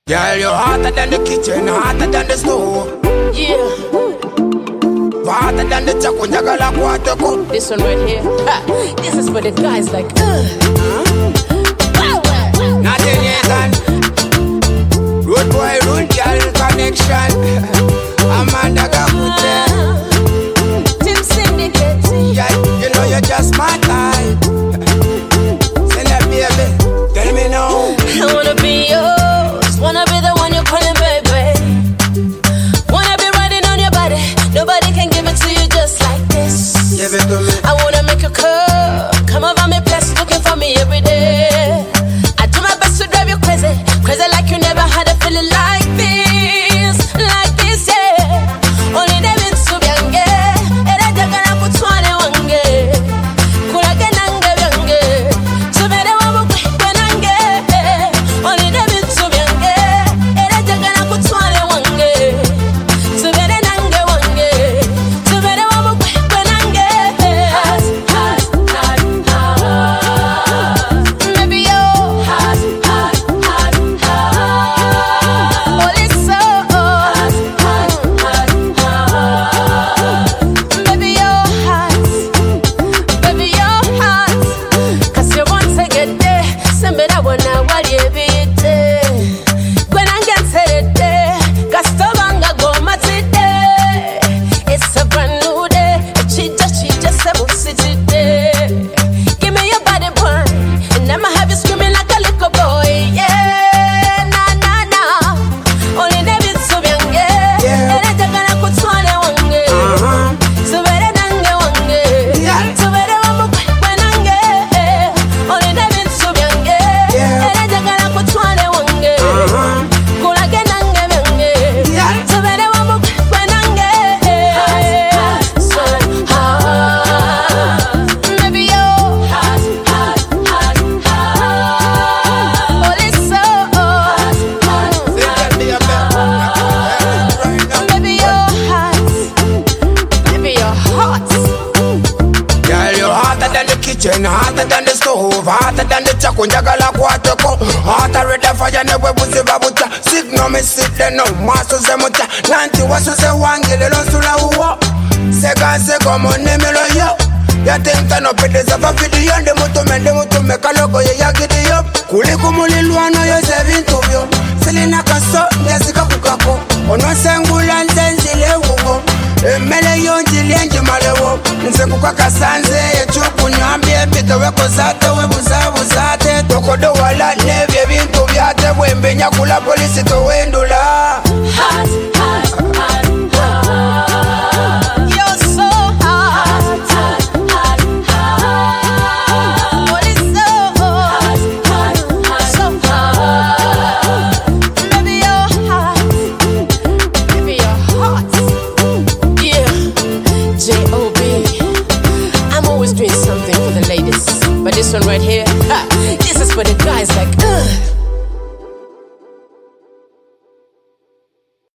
Girl, you're hotter than the kitchen, hotter than the stove. Yeah. Hotter than the chakunjagala kwatoko. This one right here, this is for the guys like, Nothing is on. Road boy, road girl connection. Amanda Gapute. Team Syndicate. Yeah, you know you're just my type. Say that baby, tell me now. I wanna be yours, wanna be the one you're calling baby. Wanna be riding on your body, nobody can give it to you just like this. Give it to me. I wanna make you come over me place, looking for me every day. I do my best to drive you crazy, crazy like you never had a feeling like this, yeah. Only them in Subiange, era jagana kutwane wange, kulage nange byange, subere wabuke kwenange. Only them in Subiange, era jagana kutwane wange, subere nange wange, subere wabuke kwenange. Maybe yo, Olisa, baby your heart, baby your heart. 'Cause you want to get there, send me that one now while you be there. When I get there, Gastovanga go matide. It's a brand new day, she just a city day. Give me your body burn, and I'ma have you screaming like a little boy, yeah. Nah. Only never so young, yeah. Era jagana kutwane wange. Subere nange wange. Subere wabuke kwenange. Only never so young, yeah. Era jagana kutwane wange. Kulage nange byange. Subere wabuke kwenange. So maybe yo, Olisa, baby your heart, baby your heart. Girl, you're hotter than the kitchen, hotter than the stove, hotter than the chakunjagala kwatoko. Hotter red fire never buzi babucha. Sit no me sit there no maso se mucha. Nanti wasu se wangele lo sula uwa. Se como nemelo yo. Ya tenta no pede za fa video de mutu me kaloko ye ya gidiyo. Kuli kumuli luano yo se vintubyo. Selina kaso yasika kukako. Ono sengula nzenzile ugo. Emele yo njilienji malewo. Nzekuka kasanze yechuku nyambie pita weko zate webuzabuzate. Tokodo wala nevye bintu vyate. Wembe nyakula polisi to wendula. You're so hot. Olisa, so hot. Baby your heart, baby your heart. Yeah, J.O.B. I'm always doing something for the ladies, but this one right here, this is for the guys like,